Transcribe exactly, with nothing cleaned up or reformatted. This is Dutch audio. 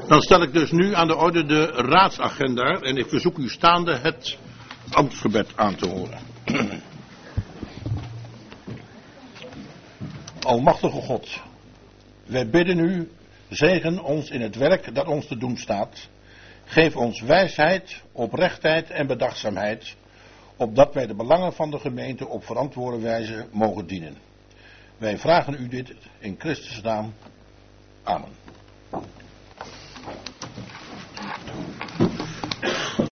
Dan stel ik dus nu aan de orde de raadsagenda en ik verzoek u staande het ambtsgebed aan te horen. Almachtige God, wij bidden u, zegen ons in het werk dat ons te doen staat. Geef ons wijsheid, oprechtheid en bedachtzaamheid, opdat wij de belangen van de gemeente op verantwoorde wijze mogen dienen. Wij vragen u dit in Christus' naam. Amen.